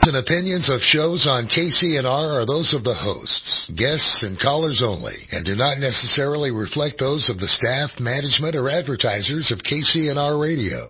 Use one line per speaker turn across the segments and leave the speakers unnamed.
and opinions of shows on KCNR are those of the hosts, guests, and callers only, and do not necessarily reflect those of the staff, management, or advertisers of KCNR Radio.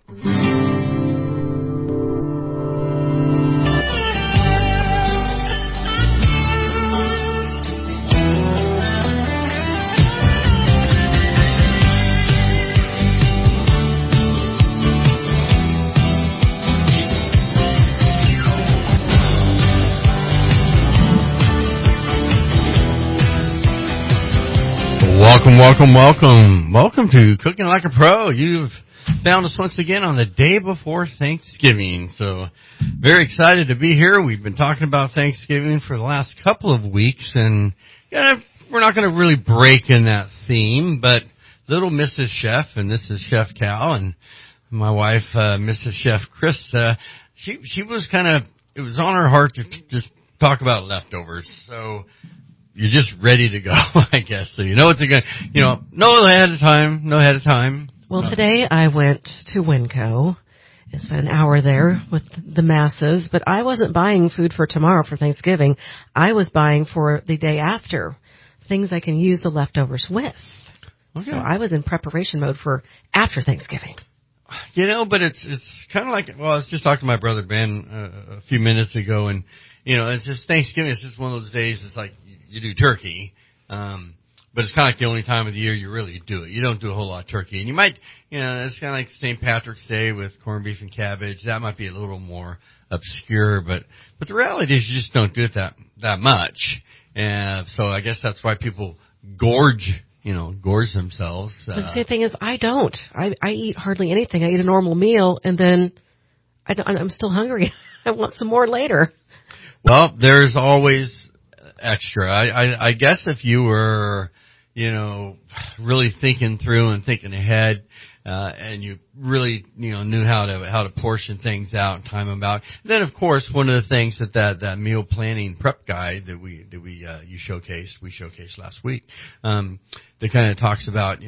Welcome to Cooking Like a Pro. You've found us once again on the day before Thanksgiving. So very excited to be here. We've been talking about Thanksgiving for the last couple of weeks, and we're not going to really break in that theme, but little Mrs. Chef, and this is Chef Cal, and my wife, Mrs. Chef Krista, she was it was on her heart to just talk about leftovers. So you're just ready to go, I guess. So you know what they're going to, no ahead of time.
Well, today I went to Winco. I spent an hour there with the masses, but I wasn't buying food for tomorrow for Thanksgiving. I was buying for the day after, things I can use the leftovers with. Okay. So I was in preparation mode for after Thanksgiving.
But it's kind of like, I was just talking to my brother Ben a few minutes ago, and, it's just Thanksgiving. It's just one of those days. It's like you do turkey, but it's kind of like the only time of the year you really do it. You don't do a whole lot of turkey. And you might, it's kind of like St. Patrick's Day with corned beef and cabbage. That might be a little more obscure, but the reality is you just don't do it that much. And so I guess that's why people gorge themselves.
The same thing is I don't. I eat hardly anything. I eat a normal meal, and then I'm still hungry. I want some more later.
Well, there's always extra. I guess if you were, really thinking through and thinking ahead, and you really, knew how to portion things out and time them out. Then, of course, one of the things that meal planning prep guide that we showcased last week, that kind of talks about,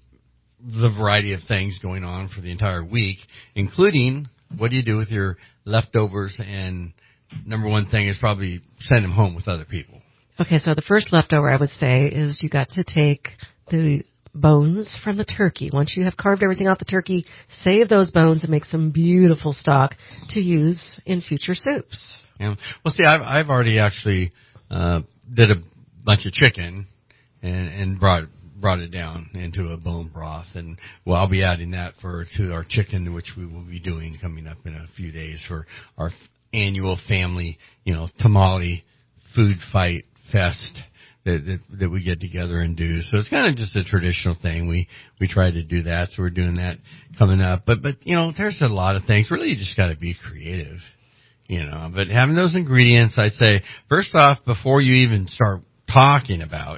the variety of things going on for the entire week, including what do you do with your leftovers, and number one thing is probably send them home with other people.
Okay, so the first leftover I would say is you got to take the bones from the turkey. Once you have carved everything off the turkey, save those bones and make some beautiful stock to use in future soups.
Yeah. Well, see, I've already actually did a bunch of chicken and brought it down into a bone broth, and I'll be adding that to our chicken, which we will be doing coming up in a few days for our annual family, tamale food fight fest that we get together and do. So it's kind of just a traditional thing. We try to do that, so we're doing that coming up. But there's a lot of things. Really, you just got to be creative, But having those ingredients, I'd say, first off, before you even start talking about,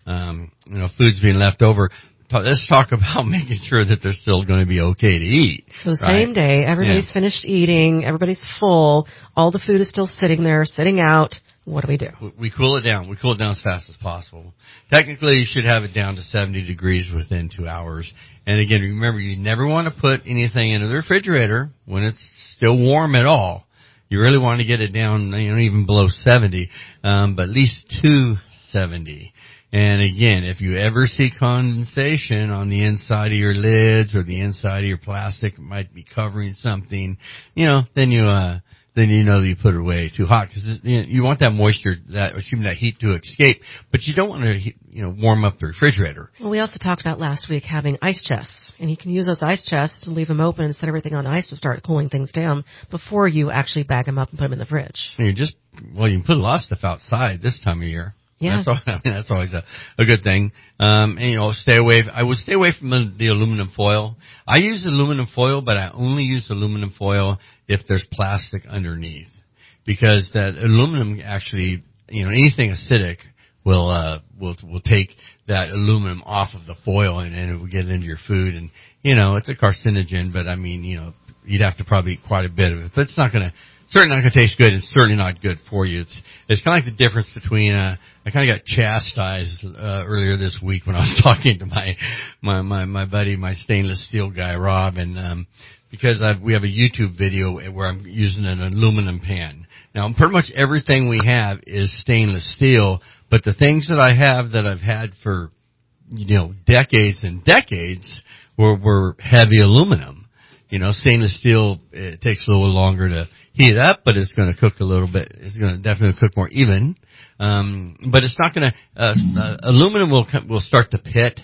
foods being left over, let's talk about making sure that they're still going to be okay to eat.
So same day, everybody's finished eating, everybody's full, all the food is still sitting there, sitting out. What do we do?
We cool it down. We cool it down as fast as possible. Technically, you should have it down to 70 degrees within 2 hours. And again, remember, you never want to put anything into the refrigerator when it's still warm at all. You really want to get it down, even below 70, but at least to 70. And again, if you ever see condensation on the inside of your lids or the inside of your plastic, it might be covering something, then you know that you put it away too hot, because you want that moisture, that heat to escape, but you don't want to warm up the refrigerator.
Well, we also talked about last week having ice chests, and you can use those ice chests and leave them open and set everything on ice to start cooling things down before you actually bag them up and put them in the fridge.
And you can put a lot of stuff outside this time of year.
Yeah.
That's always a good thing. And stay away. I would stay away from the aluminum foil. I use aluminum foil, but I only use aluminum foil if there's plastic underneath, because that aluminum actually, anything acidic will take that aluminum off of the foil, and it will get into your food, and it's a carcinogen, but you'd have to probably eat quite a bit of it, but it's certainly not going to taste good. It's certainly not good for you. It's kind of like the difference between, I kind of got chastised, earlier this week when I was talking to my buddy, my stainless steel guy, Rob, and, because we have a YouTube video where I'm using an aluminum pan. Now, pretty much everything we have is stainless steel, but the things that I have that I've had for, decades and decades were heavy aluminum. Stainless steel, it takes a little longer to heat up, but it's going to cook a little bit. It's going to definitely cook more even. But it's not going to, aluminum will start to pit.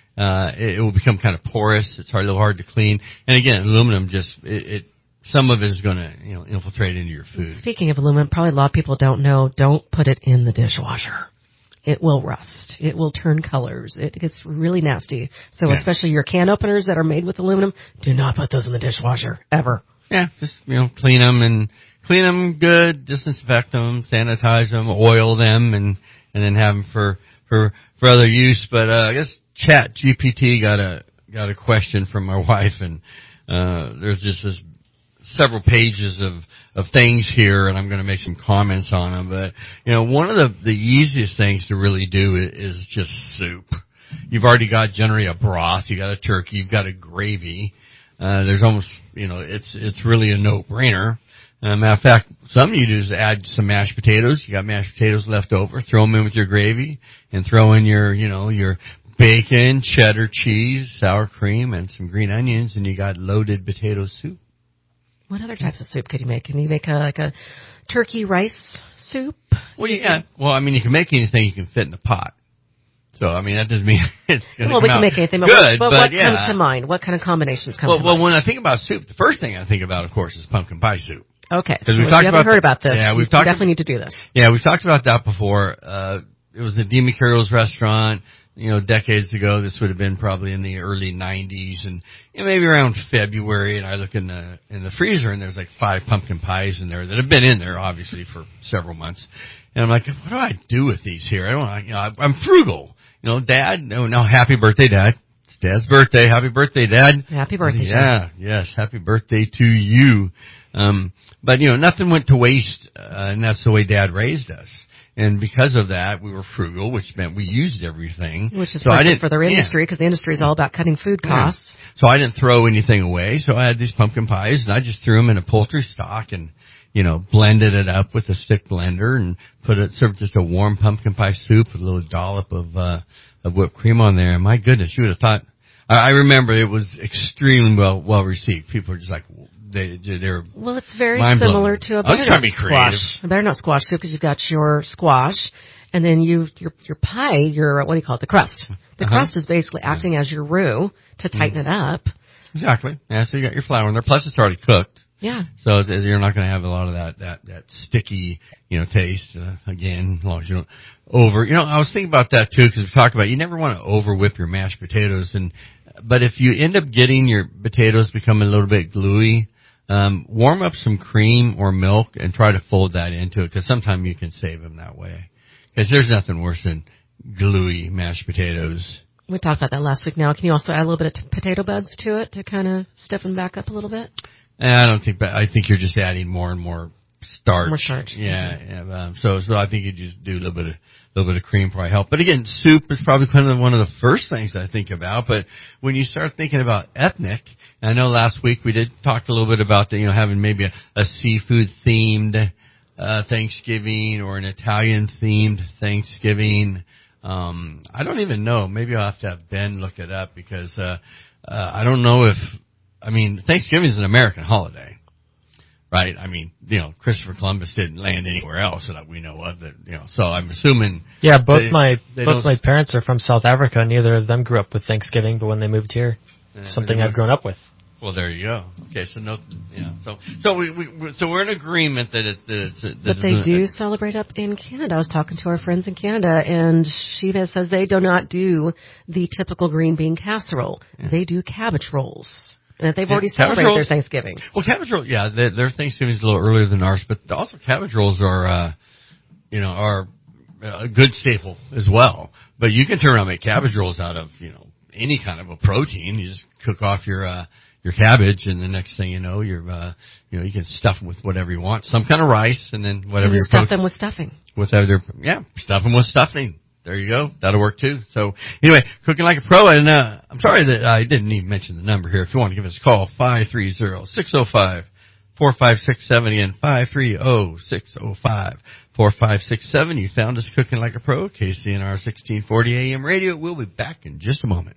It will become kind of porous. It's a little hard to clean. And again, aluminum some of it is going to, infiltrate into your food.
Speaking of aluminum, probably a lot of people don't know, don't put it in the dishwasher. It will rust. It will turn colors. It gets really nasty. So especially your can openers that are made with aluminum, do not put those in the dishwasher, ever.
Yeah, just, clean them good, disinfect them, sanitize them, oil them, and then have them for other use. But, I guess Chat GPT got a question from my wife, and, there's just this several pages of things here, and I'm going to make some comments on them. But, one of the easiest things to really do is just soup. You've already got generally a broth, you got a turkey, you've got a gravy. There's almost, it's really a no-brainer. Matter of fact, something you do is add some mashed potatoes. You got mashed potatoes left over, throw them in with your gravy, and throw in your bacon, cheddar cheese, sour cream, and some green onions, and you got loaded potato soup.
What other types of soup could you make? Can you make a turkey rice soup?
Well, yeah. Well, you can make anything you can fit in the pot. So, that doesn't mean it's going to come out good. Well, we can make anything. But
what comes to mind? What kind of combinations come to mind?
Well, when I think about soup, the first thing I think about, of course, is pumpkin pie soup.
Okay. Because we haven't heard about this.
Yeah,
we definitely need to do this.
Yeah, we've talked about that before. It was a Dean McCarroll's restaurant. Decades ago. This would have been probably in the early 90s, and maybe around February. And I look in the freezer, and there's like 5 pumpkin pies in there that have been in there obviously for several months. And I'm like, what do I do with these here? I'm frugal. Dad. No, happy birthday, Dad. It's Dad's birthday. Happy birthday, Dad.
Happy birthday.
Yeah, yes, happy birthday to you. But nothing went to waste, and that's the way Dad raised us. And because of that, we were frugal, which meant we used everything.
Which is perfect for their industry, because the industry is all about cutting food costs.
Yeah. So I didn't throw anything away. So I had these pumpkin pies, and I just threw them in a poultry stock and, blended it up with a stick blender and served just a warm pumpkin pie soup with a little dollop of whipped cream on there. And my goodness, you would have thought, I remember it was extremely well received. People were just like, they're
well, it's very similar to a butternut squash. A butternut squash soup, because you've got your squash, and then your pie, what do you call it? The crust. The crust is basically acting as your roux to tighten it up.
Exactly. Yeah. So you got your flour in there. Plus, it's already cooked.
Yeah.
So you're not going to have a lot of that sticky, taste. Again, as long as you don't I was thinking about that too, because we talked about you never want to over whip your mashed potatoes, but if you end up getting your potatoes becoming a little bit gluey. Warm up some cream or milk and try to fold that into it, because sometimes you can save them that way. Because there's nothing worse than gluey mashed potatoes.
We talked about that last week. Now, can you also add a little bit of potato buds to it to kind of stiffen back up a little bit?
I think you're just adding more and more starch.
More starch.
Yeah. So I think you just do a little bit of cream probably help. But again, soup is probably kind of one of the first things I think about. But when you start thinking about ethnic, and I know last week we did talk a little bit about having maybe a seafood themed Thanksgiving or an Italian themed Thanksgiving. I don't even know. Maybe I'll have to have Ben look it up, because I don't know if Thanksgiving is an American holiday. Right? Christopher Columbus didn't land anywhere else that we know of. So I'm assuming.
Yeah, both my parents are from South Africa. Neither of them grew up with Thanksgiving, but when they moved here, something I've grown up with.
Well, there you go. Okay, so so we're in agreement that it's.
But they do celebrate up in Canada. I was talking to our friends in Canada, and she says they do not do the typical green bean casserole. Yeah. They do cabbage rolls. And that they've already celebrated their Thanksgiving.
Well, cabbage rolls, their Thanksgiving is a little earlier than ours, but also cabbage rolls are a good staple as well. But you can turn around and make cabbage rolls out of, any kind of a protein. You just cook off your cabbage, and the next thing you know, you can stuff them with whatever you want. Some kind of rice, and then whatever your
stuff them with stuffing.
Stuff them with stuffing. There you go. That'll work too. So anyway, Cooking Like a Pro, and I'm sorry that I didn't even mention the number here. If you want to give us a call, 530-605-3733. 4567 again, 530-605. 4567. You found us cooking like a pro. KCNR 1640 AM radio. We'll be back in just a moment.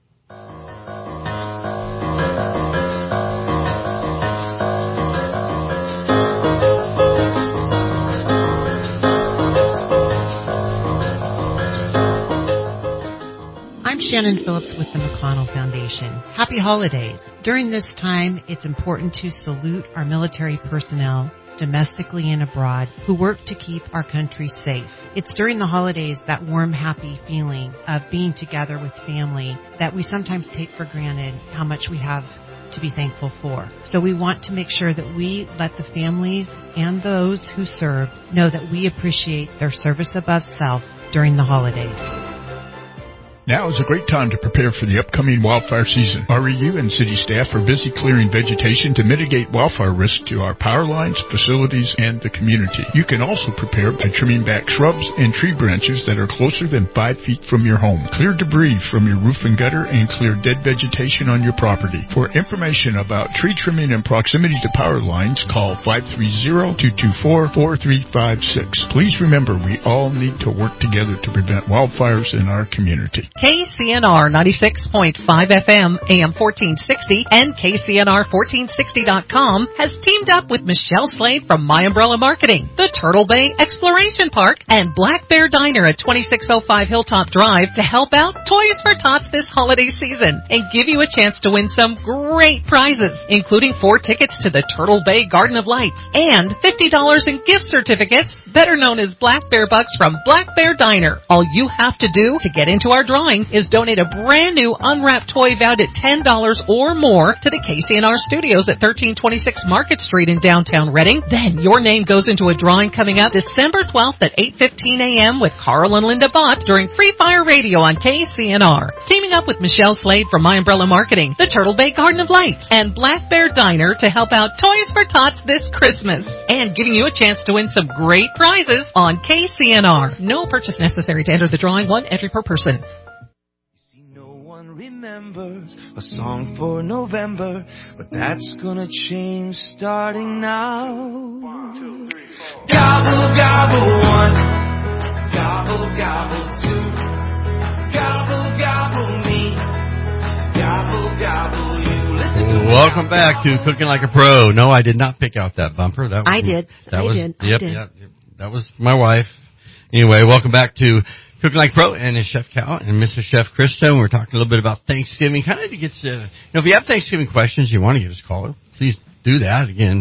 I'm Shannon Phillips with the McConnell Foundation. Happy holidays. During this time, it's important to salute our military personnel, domestically and abroad, who work to keep our country safe. It's during the holidays, that warm, happy feeling of being together with family, that we sometimes take for granted how much we have to be thankful for. So we want to make sure that we let the families and those who serve know that we appreciate their service above self during the holidays.
Now is a great time to prepare for the upcoming wildfire season. REU and city staff are busy clearing vegetation to mitigate wildfire risk to our power lines, facilities, and the community. You can also prepare by trimming back shrubs and tree branches that are closer than 5 feet from your home. Clear debris from your roof and gutter and clear dead vegetation on your property. For information about tree trimming and proximity to power lines, call 530-224-4356. Please remember, we all need to work together to prevent wildfires in our community.
KCNR 96.5 FM, AM 1460, and KCNR1460.com has teamed up with Michelle Slade from My Umbrella Marketing, the Turtle Bay Exploration Park, and Black Bear Diner at 2605 Hilltop Drive to help out Toys for Tots this holiday season and give you a chance to win some great prizes, including 4 tickets to the Turtle Bay Garden of Lights and $50 in gift certificates, better known as Black Bear Bucks from Black Bear Diner. All you have to do to get into our drawing is donate a brand new unwrapped toy valued at $10 or more to the KCNR Studios at 1326 Market Street in downtown Reading. Then your name goes into a drawing coming up December 12th at 8:15 a.m. with Carl and Linda Bott during Free Fire Radio on KCNR. Teaming up with Michelle Slade from My Umbrella Marketing, the Turtle Bay Garden of Lights, and Black Bear Diner to help out Toys for Tots this Christmas. And giving you a chance to win some great prizes on KCNR. No purchase necessary to enter the drawing. 1 entry per person.
Remembers a song for November, but that's gonna change starting now. 1, 2, 3, 4. Gobble, gobble, 1. Gobble, gobble, 2. Gobble, gobble, me. Gobble, gobble, you. Listen to
Welcome back to Cooking Like a Pro. No, I did not pick out that bumper. That was,
I did.
Yep. That was my wife. Anyway, welcome back to Cooking Like Pro and Chef Cal and Mr. Chef Krista. And we're talking a little bit about Thanksgiving. Kind of to get to, if you have Thanksgiving questions you want to give us a call, please do that. Again,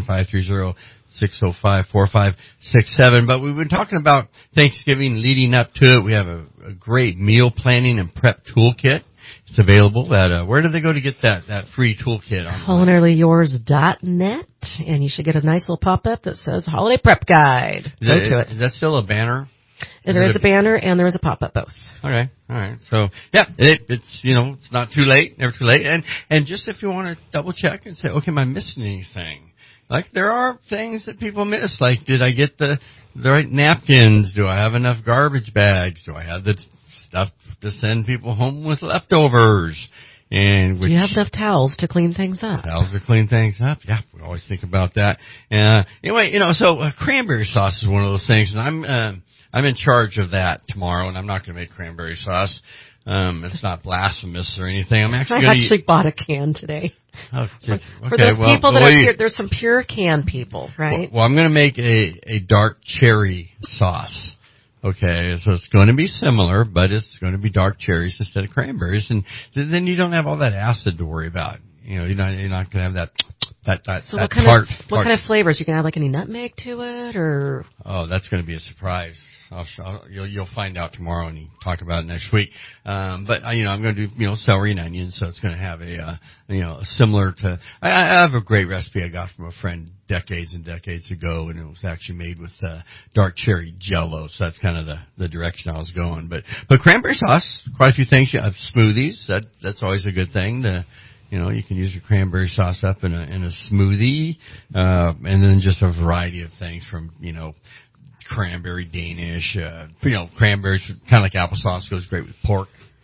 530-605-4567. But we've been talking about Thanksgiving leading up to it. We have a great meal planning and prep toolkit. It's available at, where do they go to get that free toolkit?
CulinaryYours.net, and you should get a nice little pop-up that says Holiday Prep Guide. Go to it.
Is that still a banner?
There is a banner and there is a pop-up both.
Okay, all right. So yeah, it's it's not too late, never too late. And just if you want to double check and say, okay, am I missing anything? Like there are things that people miss. Like, did I get the right napkins? Do I have enough garbage bags? Do I have the stuff to send people home with leftovers? And
do you have enough towels to clean things up?
Towels to clean things up. Yeah, we always think about that. Anyway, so cranberry sauce is one of those things, and I'm in charge of that tomorrow, and I'm not going to make cranberry sauce. It's not blasphemous or anything. I
actually bought a can today.
Oh, okay,
for those people that are pure, there's some pure can people, right?
Well, I'm going to make a dark cherry sauce. Okay, so it's going to be similar, but it's going to be dark cherries instead of cranberries, and then you don't have all that acid to worry about. You're not going to have that.
So what kind of flavors? You can add like any nutmeg to it, or? Oh,
that's going to be a surprise. You'll find out tomorrow and talk about it next week. But I'm going to do celery and onions, so it's going to have a similar to. I have a great recipe I got from a friend decades and decades ago, and it was actually made with dark cherry Jell-O. So that's kind of the direction I was going. But cranberry sauce, quite a few things. You have smoothies. That's always a good thing. You can use your cranberry sauce up in a smoothie, and then just a variety of things from cranberry Danish. Cranberries kind of like applesauce goes great with pork.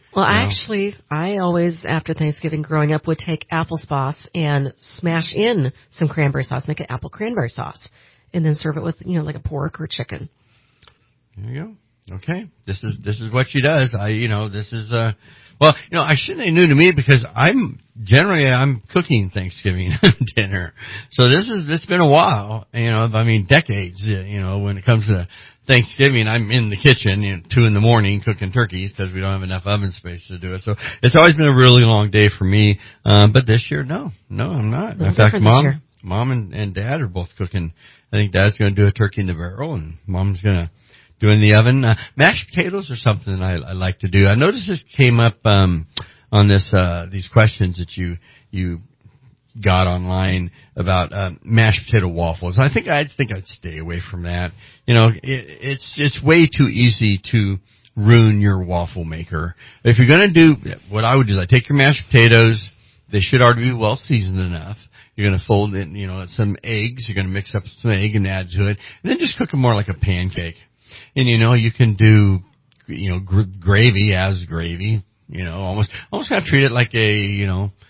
Well, actually, I always, after Thanksgiving growing up, would take applesauce and smash in some cranberry sauce, make it apple cranberry sauce, and then serve it with, like a pork or chicken.
There you go. Okay. This is what she does. This is, I shouldn't say new to me because I'm cooking Thanksgiving dinner. So it's been a while, decades, when it comes to Thanksgiving, I'm in the kitchen, 2 a.m, cooking turkeys because we don't have enough oven space to do it. So it's always been a really long day for me. But this year, no, I'm not. In fact, Mom and Dad are both cooking. I think Dad's going to do a turkey in the barrel and Mom's going to do in the oven. Mashed potatoes are something that I like to do. I noticed this came up, on these questions that you got online about, mashed potato waffles. I think I'd stay away from that. It's way too easy to ruin your waffle maker. If you're going to do, what I would do is I take your mashed potatoes. They should already be well seasoned enough. You're going to fold in, some eggs. You're going to mix up some egg and add to it. And then just cook them more like a pancake. And, you can do, gravy as gravy, almost kind of treat it like a,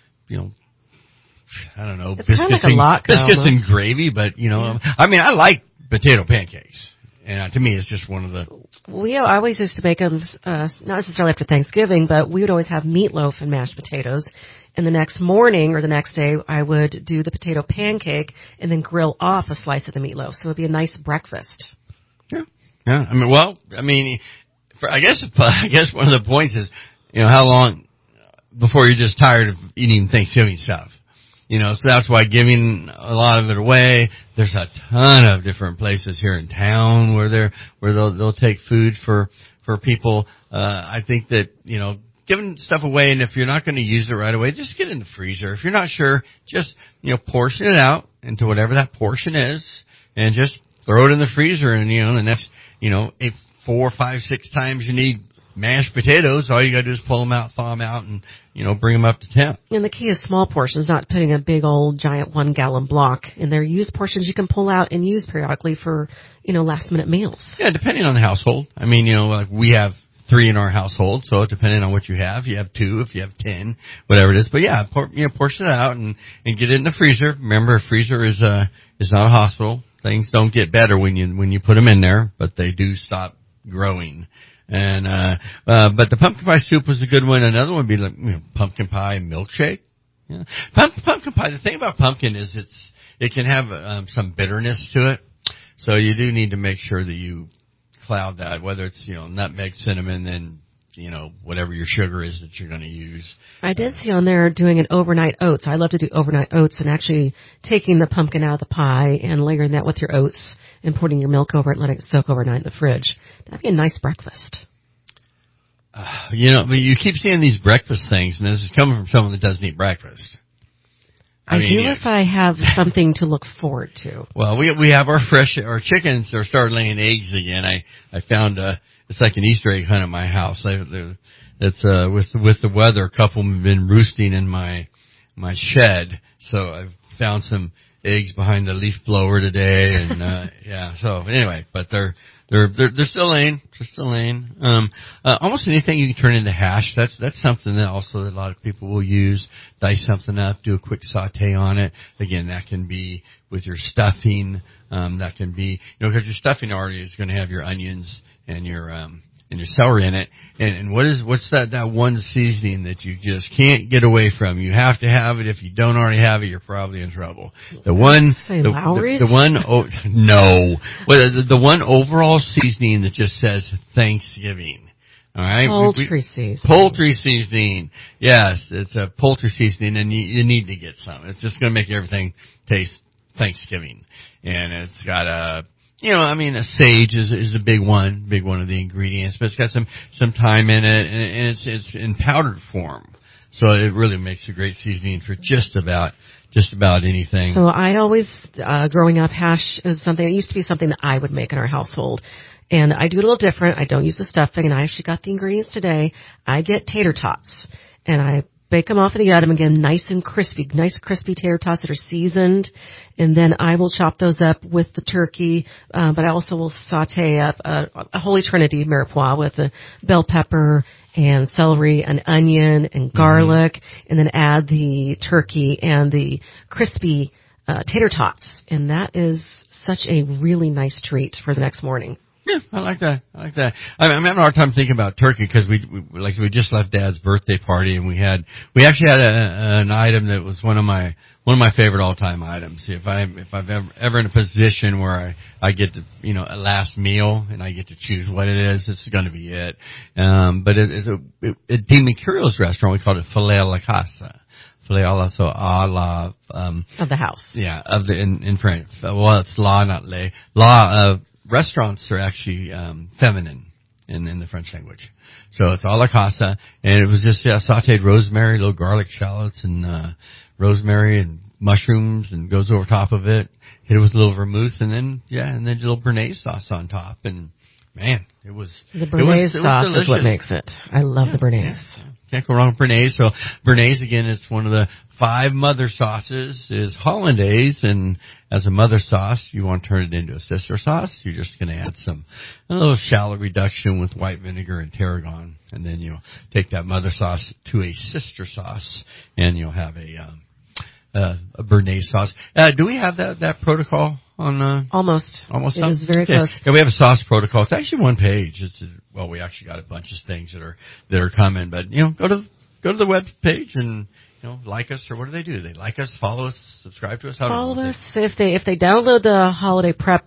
I don't know, biscuits and gravy, but, I like potato pancakes. And to me, it's just one of the...
We always used to make them, not necessarily after Thanksgiving, but we would always have meatloaf and mashed potatoes. And the next morning or the next day, I would do the potato pancake and then grill off a slice of the meatloaf. So it would be a nice breakfast.
Yeah. Yeah. I guess one of the points is, how long before you're just tired of eating Thanksgiving stuff. So that's why giving a lot of it away. There's a ton of different places here in town where they'll take food for people. I think that, giving stuff away, and if you're not going to use it right away, just get it in the freezer. If you're not sure, just, portion it out into whatever that portion is and just throw it in the freezer. And, the next, 4, 5, 6 times you need mashed potatoes, all you got to do is pull them out, thaw them out, and, bring them up to temp.
And the key is small portions, not putting a big old giant 1-gallon block in there. Use portions you can pull out and use periodically for, last minute meals.
Yeah, depending on the household. Like we have 3 in our household, so depending on what you have 2, if you have 10, whatever it is. But yeah, portion it out and get it in the freezer. Remember, a freezer is not a hospital. Things don't get better when you put them in there, but they do stop growing. And but the pumpkin pie soup was a good one. Another one would be like pumpkin pie milkshake. Yeah. Pumpkin pie. The thing about pumpkin is it can have some bitterness to it, so you do need to make sure that you cloud that, whether it's nutmeg, cinnamon, and whatever your sugar is that you're going to use.
I did see on there doing an overnight oats. I love to do overnight oats and actually taking the pumpkin out of the pie and layering that with your oats and putting your milk over it and letting it soak overnight in the fridge. That'd be a nice breakfast.
But you keep seeing these breakfast things, and this is coming from someone that doesn't eat breakfast.
I do if I have something to look forward to.
Well, we have our chickens are starting laying eggs again. I found it's like an Easter egg hunt at my house. It's with the weather, a couple have been roosting in my shed, so I've found some eggs behind the leaf blower today, and yeah. So anyway, but they're still laying. They're still laying. Almost anything you can turn into hash. That's something that also that a lot of people will use. Dice something up, do a quick saute on it. Again, that can be with your stuffing. That can be because your stuffing already is going to have your onions and your celery in it. And what's that one seasoning that you just can't get away from? You have to have it. If you don't already have it, you're probably in trouble.
Lowry's?
The one overall seasoning that just says Thanksgiving. All right. Poultry seasoning. Yes, it's a poultry seasoning, and you need to get some. It's just going to make everything taste Thanksgiving. And it's got a sage is a big one of the ingredients, but it's got some thyme in it, and it's in powdered form. So it really makes a great seasoning for just about anything.
So I always, growing up, hash is something, it used to be something that I would make in our household. And I do it a little different. I don't use the stuffing, and I actually got the ingredients today. I get tater tots, and I bake them off in the oven again, nice crispy tater tots that are seasoned. And then I will chop those up with the turkey, but I also will saute up a holy trinity mirepoix with a bell pepper and celery and onion and garlic, and then add the turkey and the crispy tater tots. And that is such a really nice treat for the next morning.
Yeah, I like that. I'm having a hard time thinking about turkey because we just left Dad's birthday party, and we actually had an item that was one of my favorite all-time items. If I've ever in a position where I get to, a last meal and I get to choose what it is, this is going to be it. But at Dean Mercurio's restaurant, we called it filet à la casa. Filet à la,
of the house.
Yeah, in French. Well, it's la, not lait. La, restaurants are actually feminine in the French language. So it's a la casa, and it was just sauteed rosemary, little garlic shallots, and rosemary and mushrooms, and goes over top of it. Hit it with a little vermouth, and then a little béarnaise sauce on top. And man, it was
the béarnaise sauce is what makes it. I love the béarnaise.
Yeah. Can't go wrong with béarnaise. So béarnaise, again, is one of the 5 mother sauces, is hollandaise, and as a mother sauce, you want to turn it into a sister sauce. You're just going to add a little shallot reduction with white vinegar and tarragon, and then you'll take that mother sauce to a sister sauce, and you'll have a béarnaise sauce. Do we have that protocol on?
Almost. It is very close.
Yeah, we have a sauce protocol. It's actually one page. We actually got a bunch of things that are coming, but go to the web page and like us, or what do? They like us, follow us, subscribe to us.
Follow us. If they download the holiday prep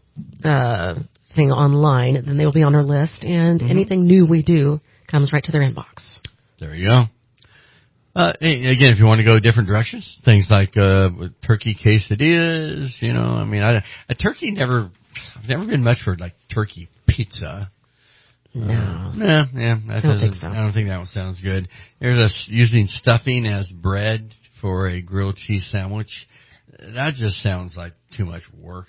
thing online, then they will be on our list, and anything new we do comes right to their inbox.
There you go. Again, if you want to go different directions, things like turkey quesadillas, a turkey I've never been much for like turkey pizza.
No.
I don't think that one sounds good. There's using stuffing as bread for a grilled cheese sandwich. That just sounds like too much work.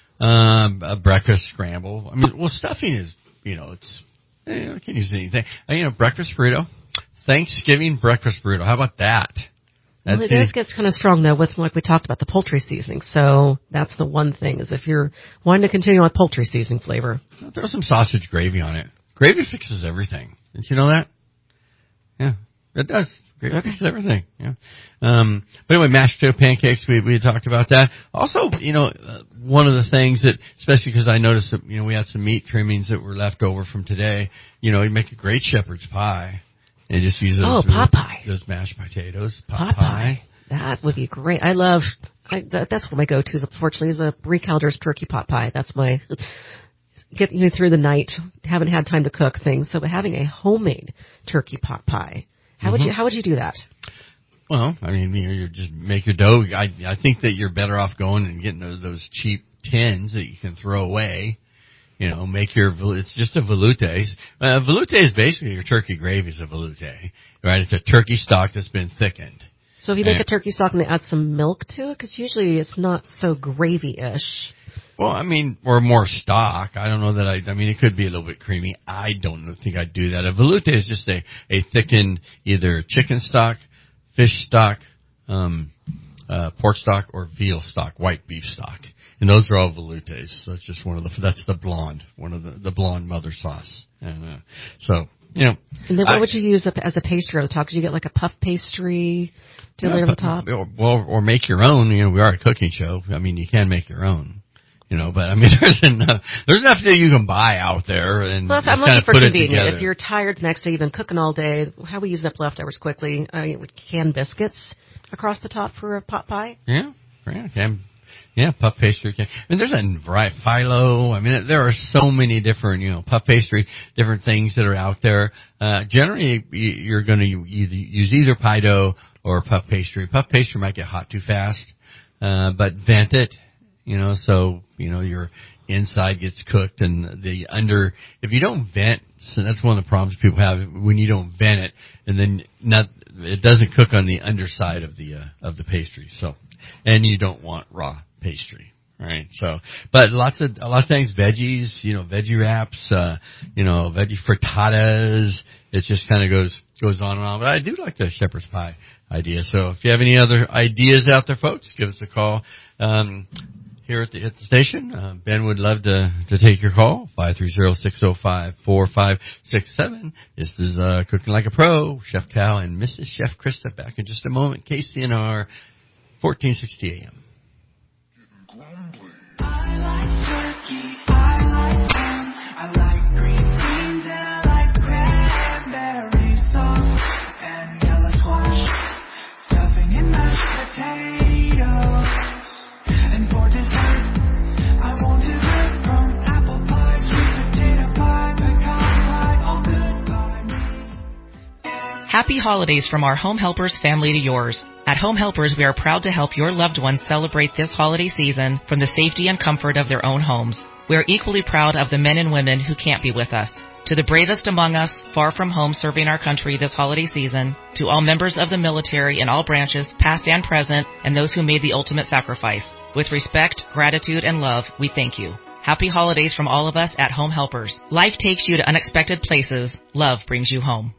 A breakfast scramble. Stuffing is, I can use anything. Breakfast burrito. Thanksgiving breakfast burrito. How about that?
Well, it does get kind of strong, though, with, like we talked about, the poultry seasoning. So that's the one thing, is if you're wanting to continue on poultry seasoning flavor.
Throw some sausage gravy on it. Gravy fixes everything. Didn't you know that? Yeah, it does. Gravy fixes everything. Yeah. But anyway, mashed potato pancakes, we had talked about that. Also, one of the things that, especially because I noticed that, we had some meat trimmings that were left over from today, you make a great shepherd's pie. And just use
pot pie.
Those mashed potatoes.
Pot pie. That would be great. That's what my go-to is, unfortunately, is a Brie Calder's turkey pot pie. That's my getting you through the night, haven't had time to cook things. So having a homemade turkey pot pie, how would you do that?
Well, you just make your dough. I think that you're better off going and getting those cheap tins that you can throw away. It's just a velouté. Velouté is basically your turkey gravy is a velouté, right? It's a turkey stock that's been thickened.
So if you make a turkey stock and add some milk to it, because usually it's not so gravy-ish.
Well, or more stock. I don't know that it could be a little bit creamy. I don't think I'd do that. A velouté is just a thickened either chicken stock, fish stock, pork stock, or veal stock, white beef stock. And those are all veloutés. So it's just that's the blonde, one of the blonde mother sauce. And, And then
what would you use as a pastry on the top? Could you get like a puff pastry to lay on the top?
Or make your own. We are a cooking show. You can make your own. But there's enough that you can buy out there, and
plus, I'm looking for convenient. If you're tired the next day, you've been cooking all day, how we use up leftovers quickly? With canned biscuits across the top for a pot pie.
Yeah, puff pastry. There's a variety. Phyllo. There are so many different, puff pastry, different things that are out there. Generally, you're going to use either pie dough or puff pastry. Puff pastry might get hot too fast, but vent it. So your inside gets cooked, and if you don't vent, so that's one of the problems people have when you don't vent it, and then it doesn't cook on the underside of the pastry. So, and you don't want raw pastry, Right. So, but a lot of things, veggies, veggie wraps, veggie frittatas. It just kind of goes on and on. But I do like the shepherd's pie idea. So if you have any other ideas out there, folks, give us a call. Here at the station, Ben would love to take your call, 530-605-4567. This is Cooking Like a Pro, Chef Cal and Mrs. Chef Krista back in just a moment. KCNR, 1460 AM.
I like turkey, I like ham, I like green beans, and I like cranberry sauce and yellow squash, stuffing and mashed potatoes. And for dessert, I want to good from apple pie, sweet potato pie, pecan pie, all good by me.
Happy holidays from our Home Helpers family to yours. At Home Helpers, we are proud to help your loved ones celebrate this holiday season from the safety and comfort of their own homes. We are equally proud of the men and women who can't be with us. To the bravest among us, far from home serving our country this holiday season, to all members of the military in all branches, past and present, and those who made the ultimate sacrifice. With respect, gratitude, and love, we thank you. Happy holidays from all of us at Home Helpers. Life takes you to unexpected places. Love brings you home.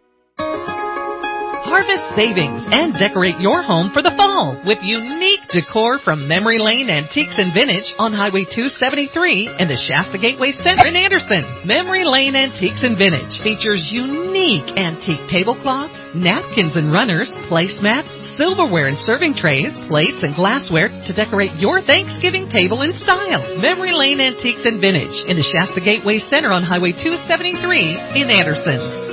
Harvest savings and decorate your home for the fall with unique decor from Memory Lane Antiques and Vintage on Highway 273 in the Shasta Gateway Center in Anderson. Memory Lane Antiques and Vintage features unique antique tablecloths, napkins and runners, placemats, silverware and serving trays, plates and glassware to decorate your Thanksgiving table in style. Memory Lane Antiques and Vintage in the Shasta Gateway Center on Highway 273 in Anderson.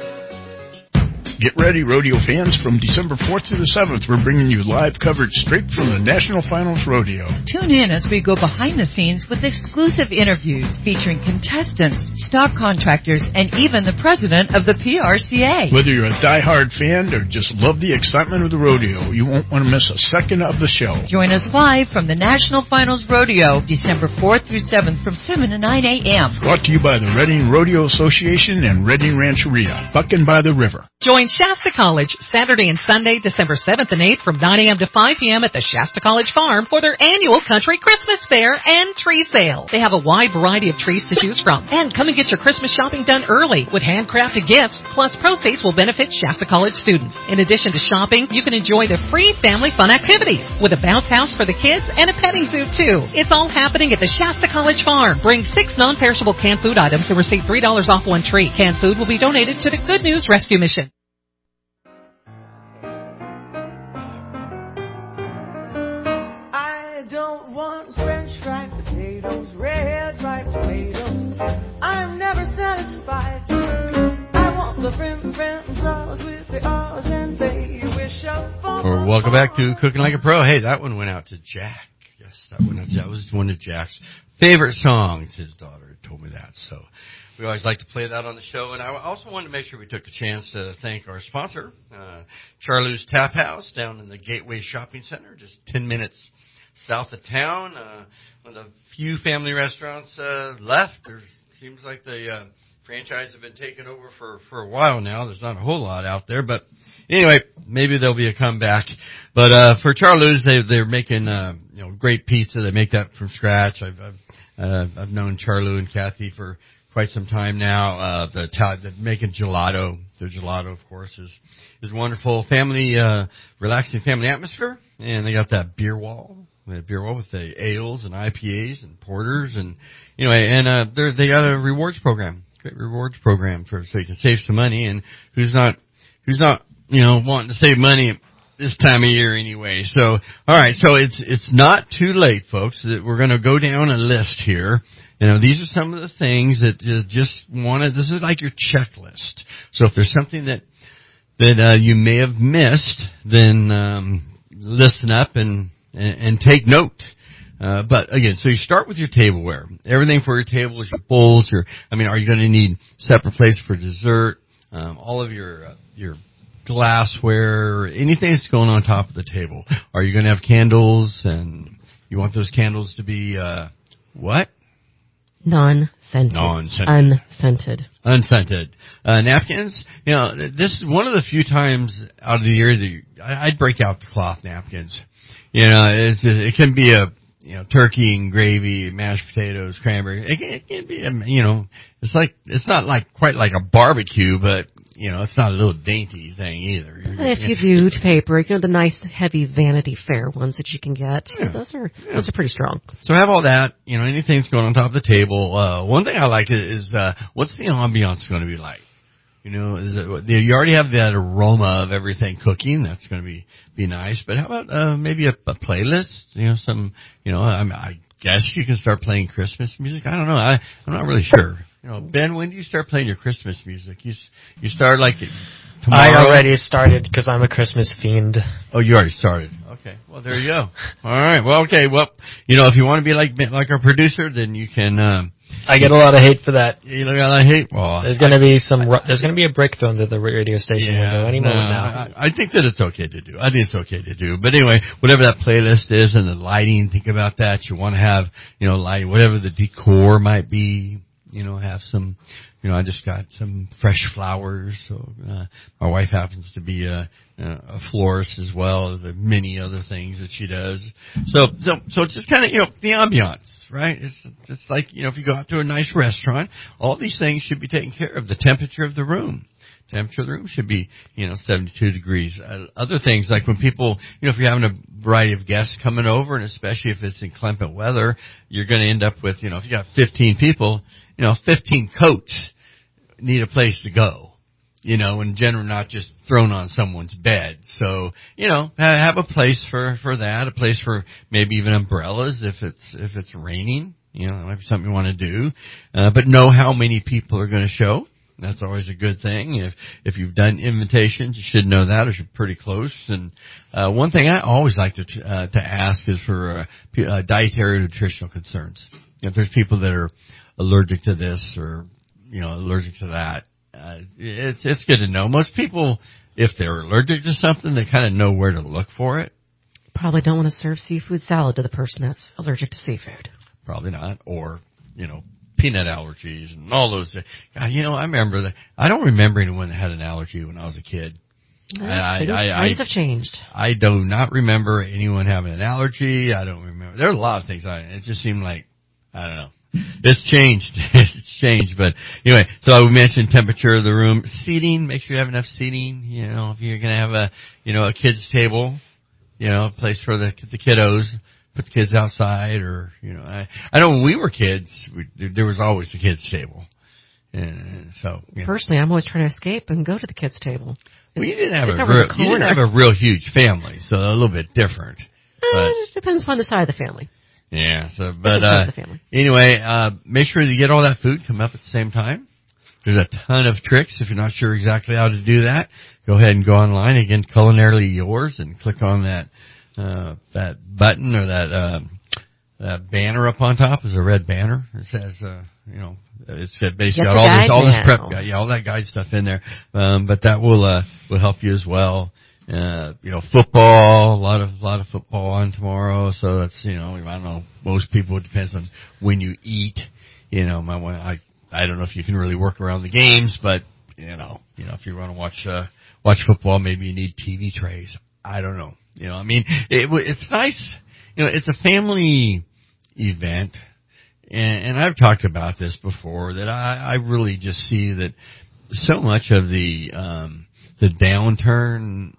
Get ready, rodeo fans. From December 4th to the 7th, we're bringing you live coverage straight from the National Finals Rodeo.
Tune in as we go behind the scenes with exclusive interviews featuring contestants, stock contractors, and even the president of the PRCA.
Whether you're a diehard fan or just love the excitement of the rodeo, you won't want to miss a second of the show.
Join us live from the National Finals Rodeo, December 4th through 7th from 7 to 9 a.m.
Brought to you by the Reading Rodeo Association and Reading Rancheria, bucking by the river.
Join Shasta College Saturday and Sunday, December 7th and 8th from 9 a.m. to 5 p.m. at the Shasta College Farm for their annual Country Christmas Fair and tree sale. They have a wide variety of trees to choose from. And come and get your Christmas shopping done early with handcrafted gifts, plus proceeds will benefit Shasta College students. In addition to shopping, you can enjoy the free family fun activities with a bounce house for the kids and a petting zoo too. It's all happening at the Shasta College Farm. Bring 6 non-perishable canned food items and receive $3 off one tree. Canned food will be donated to the Good News Rescue Mission.
I'm never satisfied. I want the fries with the R's and they wish
Or welcome back to Cooking Like a Pro. Hey, that one went out to Jack. Yes, that was one of Jack's favorite songs. His daughter told me that. So we always like to play that on the show. And I also wanted to make sure we took a chance to thank our sponsor, Charlou's Tap House down in the Gateway Shopping Center, just 10 minutes south of town. One of the few family restaurants left. There seems like the franchise have been taken over for a while now. There's not a whole lot out there, but anyway, maybe there'll be a comeback. But for Charlou's, they're making great pizza. They make that from scratch. I've known Charlou and Kathy for quite some time now. They're making gelato. Their gelato, of course, is wonderful. Family, relaxing family atmosphere, and they got that beer wall. They have beer wall with the ales and IPAs and porters, and anyway, and they got a rewards program, great rewards program so you can save some money. And who's not wanting to save money this time of year anyway? So all right, so it's not too late, folks. We're going to go down a list here. These are some of the things that you just wanted. This is like your checklist. So if there's something that you may have missed, then listen up and take note. But again, so you start with your tableware. Everything for your table is your bowls. Are you going to need separate plates for dessert? All of your glassware, anything that's going on top of the table. Are you going to have candles? And you want those candles to be what?
Non-scented.
Unscented. Napkins. This is one of the few times out of the year that I'd break out the cloth napkins. It can be turkey and gravy, mashed potatoes, cranberry. It can be, it's not like quite like a barbecue, but it's not a little dainty thing either.
If you do paper, the nice heavy Vanity Fair ones that you can get, those are pretty strong.
So have all that, anything that's going on top of the table. One thing I like is what's the ambiance going to be like? You already have that aroma of everything cooking. That's going to be nice. But how about maybe a playlist? I guess you can start playing Christmas music. I don't know. I'm not really sure. Ben, when do you start playing your Christmas music? You start like tomorrow?
I already started because I'm a Christmas fiend.
Oh, you already started. Okay. Well, there you go. All right. Well, okay. Well, if you want to be like our producer, then you can.
I get a lot of hate for that.
You got a lot of hate? Well,
there's going to be there's going to be a brick thrown to the radio station window any moment now.
I think that it's okay to do. I think it's okay to do. But anyway, whatever that playlist is and the lighting, think about that. You want to have, lighting, whatever the decor might be, have some, I just got some fresh flowers. So, my wife happens to be a florist as well, the many other things that she does. So just kind of, the ambiance, right? It's just like, if you go out to a nice restaurant, all these things should be taken care of. The temperature of the room. Temperature of the room should be, 72 degrees. Other things, like when people, if you're having a variety of guests coming over, and especially if it's inclement weather, you're going to end up with, if you got 15 people, 15 coats need a place to go. In general, not just thrown on someone's bed. So, have a place for that, a place for maybe even umbrellas if it's raining. That might be something you want to do. But know how many people are going to show. That's always a good thing. If you've done invitations, you should know that, or you're pretty close. And one thing I always like to ask is for dietary or nutritional concerns. If there's people that are allergic to this or allergic to that, it's good to know. Most people, if they're allergic to something, they kind of know where to look for it.
Probably don't want to serve seafood salad to the person that's allergic to seafood.
Probably not, or peanut allergies and all those. God, I remember that. I don't remember anyone that had an allergy when I was a kid.
Times have changed.
I do not remember anyone having an allergy. I don't remember. There are a lot of things. It just seemed like, I don't know. It's changed. It's changed. But anyway, so we mentioned temperature of the room. Seating, make sure you have enough seating. If you're going to have a kids table, a place for the kiddos, put the kids outside, or, I know when we were kids, there was always a kids table. And so,
personally, I'm always trying to escape and go to the kids table.
Well, you didn't have a real huge family, so a little bit different. But
it depends on the side of the family.
Yeah, anyway, make sure you get all that food come up at the same time. There's a ton of tricks. If you're not sure exactly how to do that, go ahead and go online, again, Culinarily Yours, and click on that button or that banner up on top. Is a red banner. It says, it's basically got all this prep guide, all that guide stuff in there. But that will help you as well. Football, a lot of football on tomorrow. So that's, I don't know, most people, it depends on when you eat. I don't know if you can really work around the games, but, if you want to watch football, maybe you need TV trays. I don't know. It's nice. It's a family event. And I've talked about this before, that I really just see that so much of the downturn,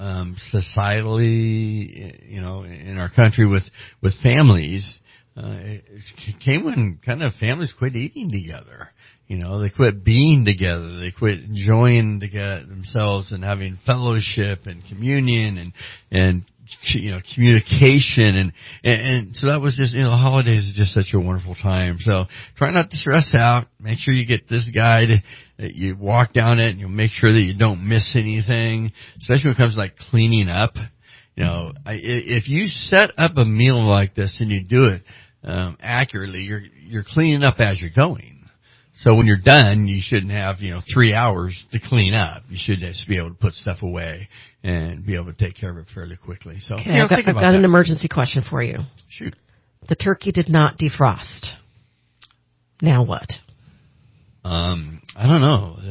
societally, in our country with families, it came when kind of families quit eating together. They quit being together. They quit enjoying themselves and having fellowship and communion and communication and so that was just, the holidays are just such a wonderful time. So try not to stress out. Make sure you get this guide, that you walk down it, and you'll make sure that you don't miss anything, especially when it comes to like cleaning up. If you set up a meal like this and you do it accurately, you're cleaning up as you're going. So when you're done, you shouldn't have, 3 hours to clean up. You should just be able to put stuff away and be able to take care of it fairly quickly. So,
okay, I've got an emergency question for you.
Shoot.
The turkey did not defrost. Now what?
I don't know.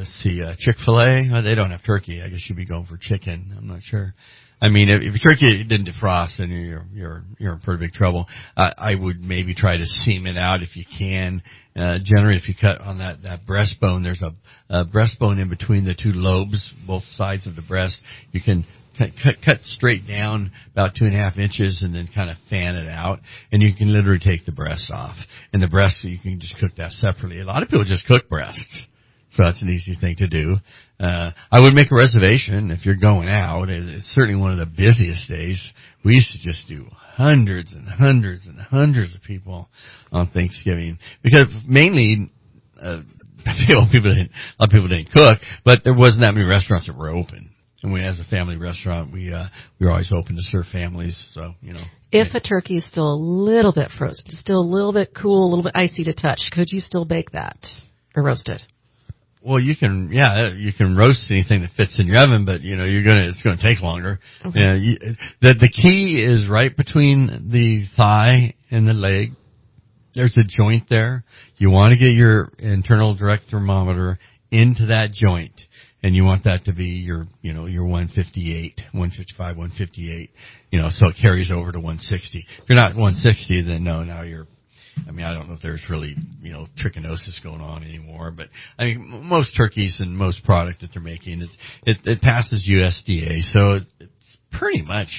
let's see, Chick-fil-A. They don't have turkey. I guess you'd be going for chicken. I'm not sure. I mean, if your turkey didn't defrost, then you're in pretty big trouble. I would maybe try to seam it out if you can. Generally, if you cut on that breastbone, there's a breastbone in between the two lobes, both sides of the breast. You can cut straight down about 2.5 inches and then kind of fan it out, and you can literally take the breast off. And the breast, you can just cook that separately. A lot of people just cook breasts. So that's an easy thing to do. I would make a reservation if you're going out. It's certainly one of the busiest days. We used to just do hundreds and hundreds and hundreds of people on Thanksgiving because mainly, a lot of people didn't cook, but there wasn't that many restaurants that were open. And as a family restaurant, we were always open to serve families. So,
if a turkey is still a little bit frozen, still a little bit cool, a little bit icy to touch, could you still bake that or roast it?
Well, you can roast anything that fits in your oven, but it's gonna take longer. Okay. The key is right between the thigh and the leg. There's a joint there. You want to get your internal direct thermometer into that joint, and you want that to be your 158, 155, 158. So it carries over to 160. If you're not 160, then now you're. I mean, I don't know if there's really, trichinosis going on anymore, but I mean, most turkeys and most product that they're making, it passes USDA, so it's pretty much,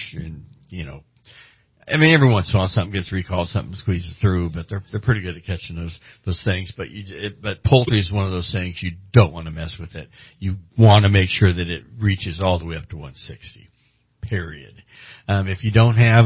I mean, every once in a while something gets recalled, something squeezes through, but they're pretty good at catching those things. But poultry is one of those things you don't want to mess with it. You want to make sure that it reaches all the way up to 160. Period. If you don't have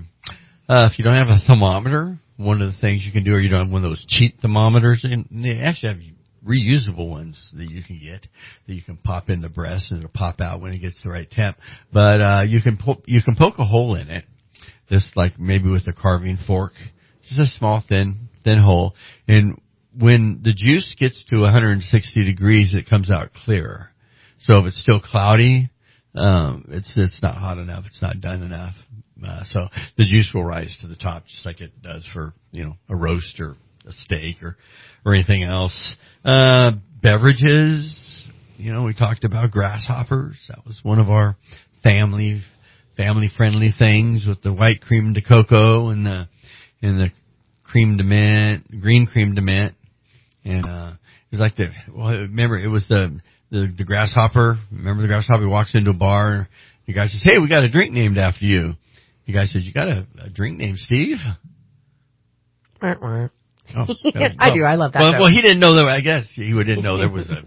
a thermometer, one of the things you can do, or you don't have one of those cheap thermometers, and they actually have reusable ones that you can get that you can pop in the breast and it'll pop out when it gets the right temp. But you can poke a hole in it, just like maybe with a carving fork, just a small thin hole, and when the juice gets to 160 degrees, it comes out clear. So if it's still cloudy, it's not hot enough, it's not done enough. So the juice will rise to the top just like it does for, a roast or a steak or anything else. Beverages, we talked about grasshoppers. That was one of our family friendly things with the white cream de cocoa and the cream de mint, green cream de mint. And, it was like remember it was the grasshopper. Remember the grasshopper walks into a bar. The guy says, "Hey, we got a drink named after you." The guy says, "You got a drink named Steve?"
I do. I love that.
Well, he didn't know that. I guess he didn't know there was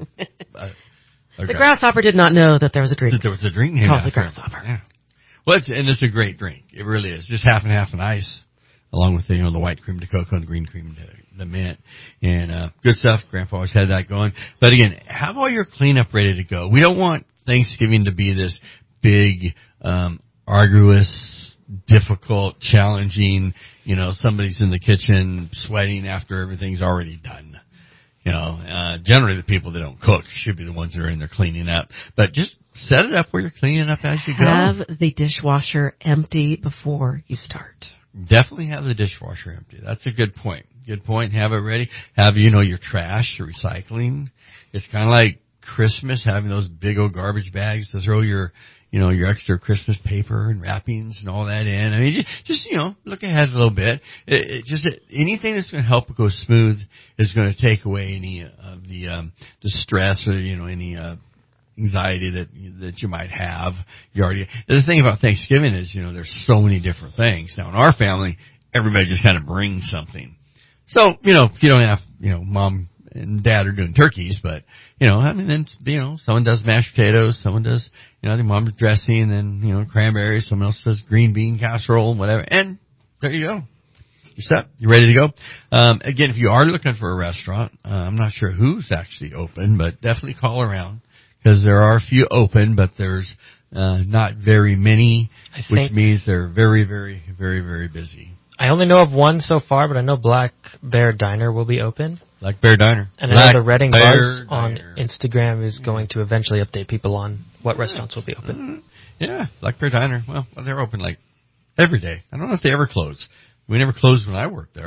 the grasshopper did not know that there was a drink.
That there was a drink named
called
after
the grasshopper.
Yeah. Well, it's a great drink. It really is. Just half and half on ice, along with the white cream de cocoa and the green cream de mint, and good stuff. Grandpa always had that going. But again, have all your cleanup ready to go. We don't want Thanksgiving to be this big, arduous, difficult, challenging, somebody's in the kitchen sweating after everything's already done. Generally the people that don't cook should be the ones that are in there cleaning up. But just set it up where you're cleaning up as you go.
Have the dishwasher empty before you start.
Definitely have the dishwasher empty. That's a good point. Good point. Have it ready. Have, your trash, your recycling. It's kind of like Christmas, having those big old garbage bags to throw your extra Christmas paper and wrappings and all that in. I mean, just look ahead a little bit. Anything that's going to help it go smooth is going to take away any of the stress or, any, anxiety that you might have. The thing about Thanksgiving is, there's so many different things. Now in our family, everybody just kind of brings something. So, if you don't have, mom and dad are doing turkeys, but, someone does mashed potatoes, someone does, their mom's dressing, and then, cranberries, someone else does green bean casserole and whatever, and there you go. You're set. You're ready to go. Again, if you are looking for a restaurant, I'm not sure who's actually open, but definitely call around, because there are a few open, but there's, not very many, which means they're very, very, very, very busy.
I only know of one so far, but I know Black Bear Diner will be open.
Black Bear Diner.
And I know the Redding Buzz on Instagram is going to eventually update people on what restaurants will be open.
Yeah, Black Bear Diner. Well, they're open like every day. I don't know if they ever close. We never closed when I worked there.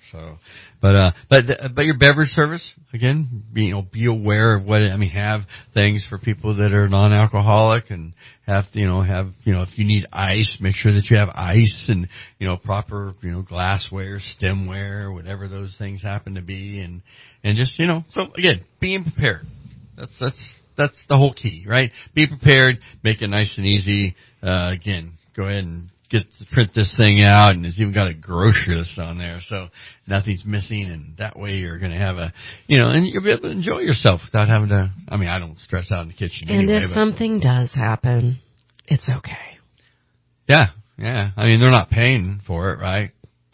So, but your beverage service, again, be aware of have things for people that are non-alcoholic and if you need ice, make sure that you have ice and, proper, glassware, stemware, whatever those things happen to be. And just, so again, being prepared. That's the whole key, right? Be prepared, make it nice and easy. Again, go ahead and print this thing out, and it's even got a grocery list on there, so nothing's missing, and that way you're going to have and you'll be able to enjoy yourself without having to, I don't stress out in the kitchen
and
anyway.
And if something does happen, it's okay.
Yeah. They're not paying for it, right?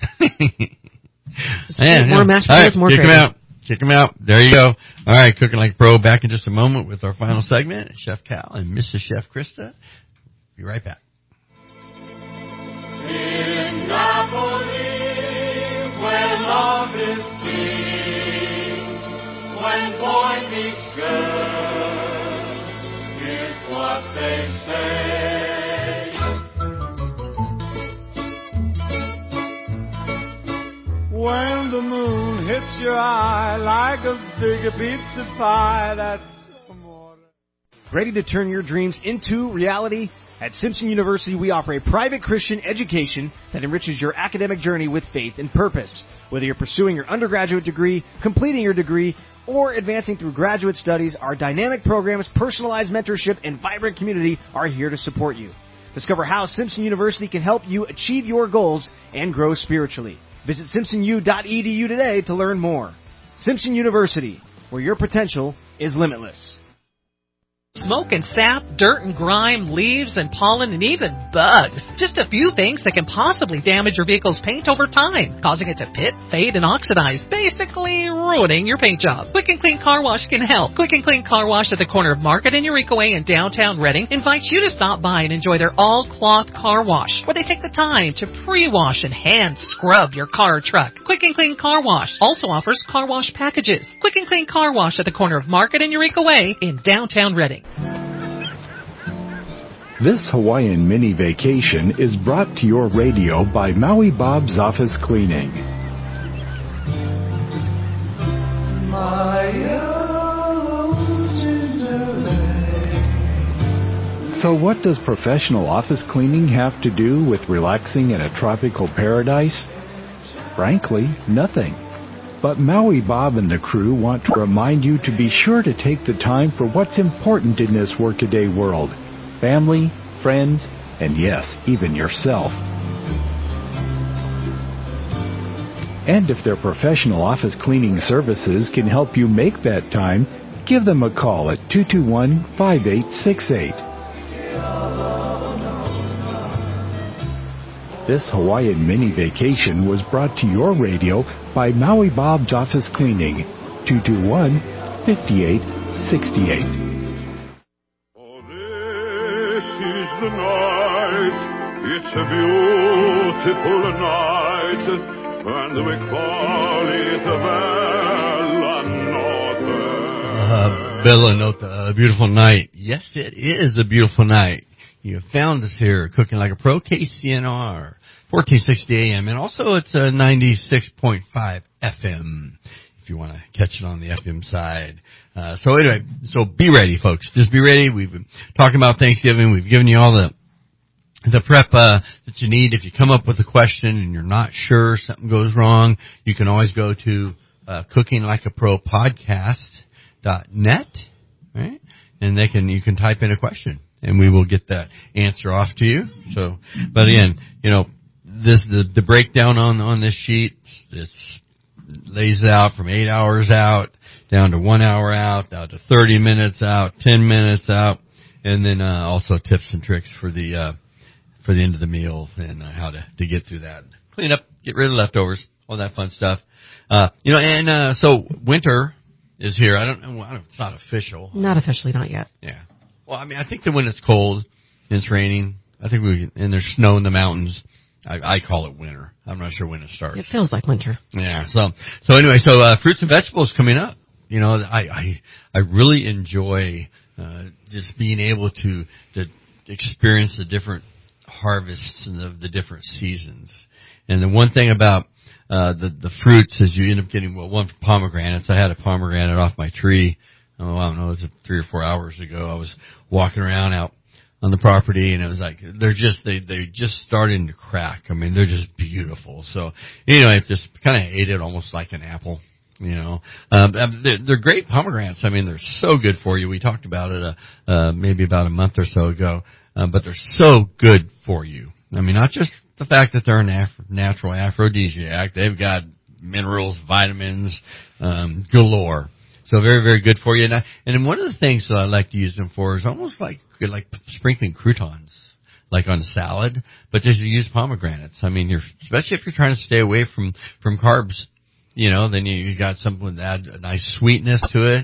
More mashed potatoes, more gravy.
Kick them out. There you go. All right, Cooking Like a Pro back in just a moment with our final segment. Chef Cal and Mrs. Chef Krista. Be right back.
In Napoli, where love is king, when boy meets girl, here's what they say. When the moon hits your eye like a big pizza pie, that's amore.
Ready to turn your dreams into reality? At Simpson University, we offer a private Christian education that enriches your academic journey with faith and purpose. Whether you're pursuing your undergraduate degree, completing your degree, or advancing through graduate studies, our dynamic programs, personalized mentorship, and vibrant community are here to support you. Discover how Simpson University can help you achieve your goals and grow spiritually. Visit simpsonu.edu today to learn more. Simpson University, where your potential is limitless.
Smoke and sap, dirt and grime, leaves and pollen, and even bugs. Just a few things that can possibly damage your vehicle's paint over time, causing it to pit, fade, and oxidize, basically ruining your paint job. Quick and Clean Car Wash can help. Quick and Clean Car Wash at the corner of Market and Eureka Way in downtown Reading invites you to stop by and enjoy their all-cloth car wash, where they take the time to pre-wash and hand scrub your car or truck. Quick and Clean Car Wash also offers car wash packages. Quick and Clean Car Wash at the corner of Market and Eureka Way in downtown Reading.
This Hawaiian mini vacation is brought to your radio by Maui Bob's Office Cleaning. So what does professional office cleaning have to do with relaxing in a tropical paradise? Frankly, nothing. But Maui Bob and the crew want to remind you to be sure to take the time for what's important in this workaday world. Family, friends, and yes, even yourself. And if their professional office cleaning services can help you make that time, give them a call at 221-5868. This Hawaiian mini vacation was brought to your radio by Maui Bob's Office Cleaning, 221-5868.
Is the night, it's a beautiful night, and we call it Bella Nota.
Bella Nota, a beautiful night. Yes, it is a beautiful night. You have found us here, Cooking Like a Pro, KCNR, 1460 AM, and also it's a 96.5 FM. If you want to catch it on the FM side. So anyway, so be ready, folks. Just be ready. We've been talking about Thanksgiving. We've given you all the prep that you need. If you come up with a question and you're not sure, something goes wrong, you can always go to cookinglikeapropodcast.net, right? And you can type in a question, and we will get that answer off to you. So, but again, the breakdown on this sheet, it's lays it out from 8 hours out, down to 1 hour out, down to 30 minutes out, 10 minutes out, and then also tips and tricks for the end of the meal and how to get through that. Clean up, get rid of leftovers, all that fun stuff. So winter is here. I don't know, it's not official.
Not officially, not yet.
Yeah. Well, I think that when it's cold and it's raining, and there's snow in the mountains, I call it winter. I'm not sure when it starts.
It feels like winter.
Yeah. So anyway, fruits and vegetables coming up. I really enjoy just being able to experience the different harvests and the different seasons. And the one thing about the fruits as you end up getting, one for pomegranates. I had a pomegranate off my tree. Oh, I don't know, it was 3 or 4 hours ago. I was walking around out on the property, and it was like, they're just starting to crack. I mean, they're just beautiful. So, anyway, I just kind of ate it almost like an apple. They're great pomegranates. I mean, they're so good for you. We talked about it, maybe about a month or so ago. But they're so good for you. I mean, not just the fact that they're a natural aphrodisiac. They've got minerals, vitamins, galore. So very, very good for you. And then one of the things that I like to use them for is almost like sprinkling croutons, like on a salad, but just use pomegranates. I mean, especially if you're trying to stay away from carbs, then you got something that adds a nice sweetness to it.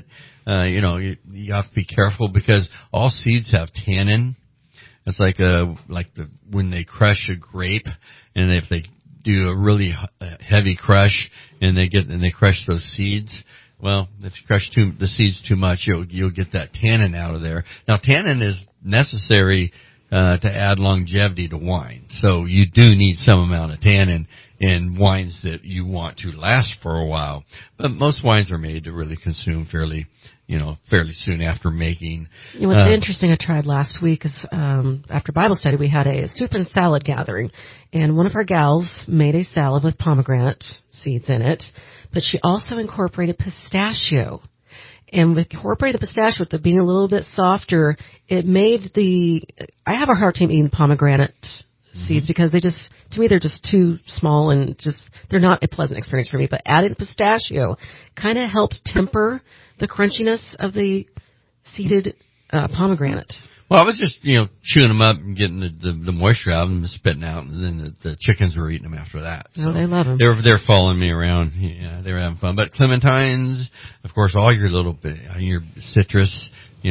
You have to be careful because all seeds have tannin. It's like when they crush a grape, and if they do a really heavy crush and they crush those seeds, well, if you crush the seeds too much, you'll get that tannin out of there. Now, tannin is necessary to add longevity to wine, so you do need some amount of tannin in wines that you want to last for a while. But most wines are made to really consume fairly soon after making.
What's interesting, I tried last week is after Bible study, we had a soup and salad gathering, and one of our gals made a salad with pomegranate seeds in it, but she also incorporated pistachio. And with incorporated pistachio, with it being a little bit softer, it made I have a hard time eating pomegranate seeds because to me, they're just too small and they're not a pleasant experience for me. But adding pistachio kind of helped temper the crunchiness of the seeded pomegranate.
Well, I was just, chewing them up and getting the moisture out of them and spitting out, and then the chickens were eating them after that. So
they love them.
They're following me around. Yeah, they were having fun. But clementines, of course, all your your citrus,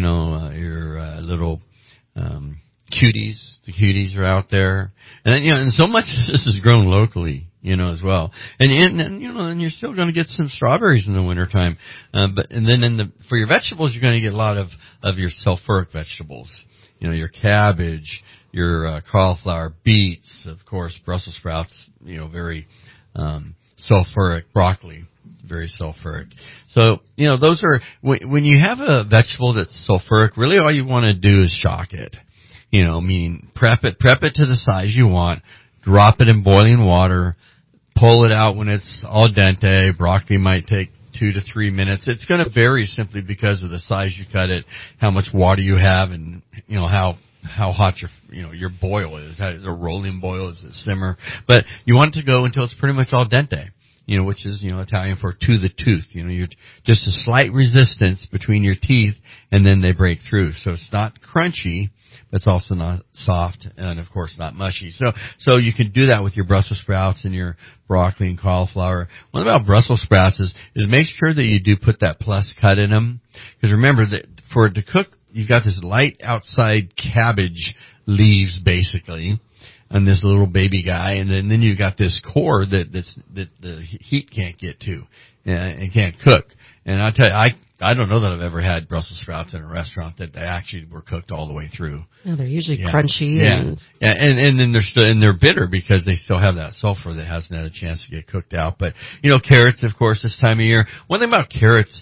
your little cuties. The cuties are out there. And then, and so much of this is grown locally, as well. And you're still going to get some strawberries in the wintertime. For your vegetables, you're going to get a lot of your sulfuric vegetables. Your cabbage, your cauliflower, beets, of course, Brussels sprouts, very sulfuric, broccoli, very sulfuric. So, those are, when you have a vegetable that's sulfuric, really all you want to do is shock it. Meaning prep it to the size you want, drop it in boiling water, pull it out when it's al dente. Broccoli might take 2 to 3 minutes. It's going to vary simply because of the size you cut it, how much water you have, and how hot your boil is. Is it a rolling boil? Is it simmer? But you want it to go until it's pretty much al dente. Which is, Italian for to the tooth. You're just a slight resistance between your teeth, and then they break through. So it's not crunchy, but it's also not soft, and of course not mushy. So you can do that with your Brussels sprouts and your broccoli and cauliflower. One thing about Brussels sprouts is make sure that you do put that plus cut in them. Because remember that for it to cook, you've got this light outside cabbage leaves, basically, on this little baby guy, and then you got this core that the heat can't get to and can't cook. And I tell you, I don't know that I've ever had Brussels sprouts in a restaurant that they actually were cooked all the way through.
No, they're usually crunchy.
And then they're bitter because they still have that sulfur that hasn't had a chance to get cooked out. But carrots, of course, this time of year. One thing about carrots